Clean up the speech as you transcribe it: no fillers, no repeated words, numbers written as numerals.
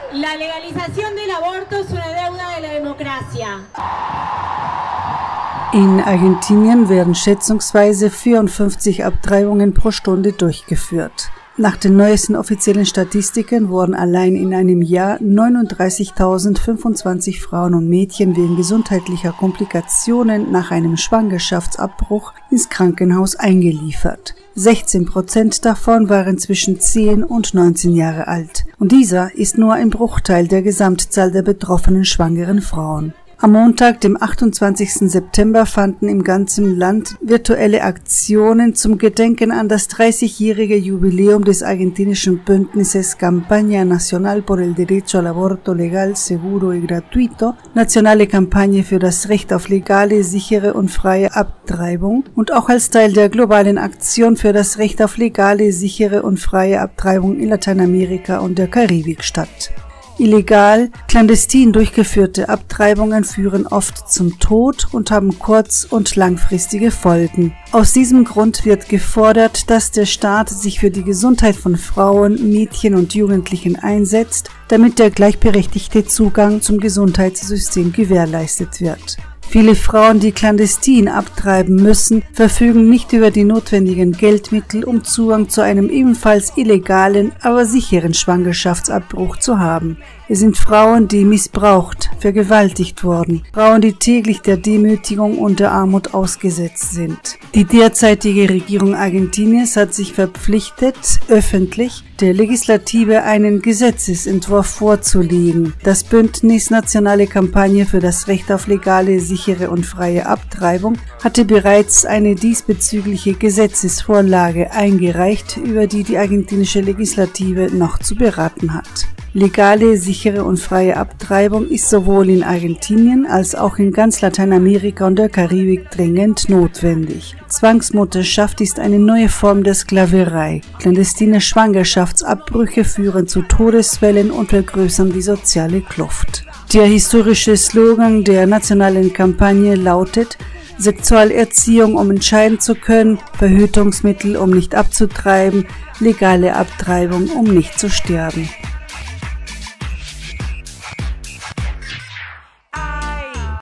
La legalización del aborto es una deuda de la democracia. In Argentinien werden schätzungsweise 54 Abtreibungen pro Stunde durchgeführt. Nach den neuesten offiziellen Statistiken wurden allein in einem Jahr 39.025 Frauen und Mädchen wegen gesundheitlicher Komplikationen nach einem Schwangerschaftsabbruch ins Krankenhaus eingeliefert. 16% davon waren zwischen 10 und 19 Jahre alt. Und dieser ist nur ein Bruchteil der Gesamtzahl der betroffenen schwangeren Frauen. Am Montag, dem 28. September, fanden im ganzen Land virtuelle Aktionen zum Gedenken an das 30-jährige Jubiläum des argentinischen Bündnisses Campaña Nacional por el Derecho al Aborto Legal, Seguro y Gratuito, nationale Kampagne für das Recht auf legale, sichere und freie Abtreibung und auch als Teil der globalen Aktion für das Recht auf legale, sichere und freie Abtreibung in Lateinamerika und der Karibik statt. Illegal, clandestin durchgeführte Abtreibungen führen oft zum Tod und haben kurz- und langfristige Folgen. Aus diesem Grund wird gefordert, dass der Staat sich für die Gesundheit von Frauen, Mädchen und Jugendlichen einsetzt, damit der gleichberechtigte Zugang zum Gesundheitssystem gewährleistet wird. Viele Frauen, die clandestin abtreiben müssen, verfügen nicht über die notwendigen Geldmittel, um Zugang zu einem ebenfalls illegalen, aber sicheren Schwangerschaftsabbruch zu haben. Es sind Frauen, die missbraucht, vergewaltigt wurden, Frauen, die täglich der Demütigung und der Armut ausgesetzt sind. Die derzeitige Regierung Argentiniens hat sich verpflichtet, öffentlich der Legislative einen Gesetzesentwurf vorzulegen. Das Bündnis Nationale Kampagne für das Recht auf legale, sichere und freie Abtreibung hatte bereits eine diesbezügliche Gesetzesvorlage eingereicht, über die die argentinische Legislative noch zu beraten hat. Legale, sichere und freie Abtreibung ist sowohl in Argentinien als auch in ganz Lateinamerika und der Karibik dringend notwendig. Zwangsmutterschaft ist eine neue Form der Sklaverei. Clandestine Schwangerschaftsabbrüche führen zu Todesfällen und vergrößern die soziale Kluft. Der historische Slogan der nationalen Kampagne lautet: Sexualerziehung, um entscheiden zu können, Verhütungsmittel, um nicht abzutreiben, legale Abtreibung, um nicht zu sterben.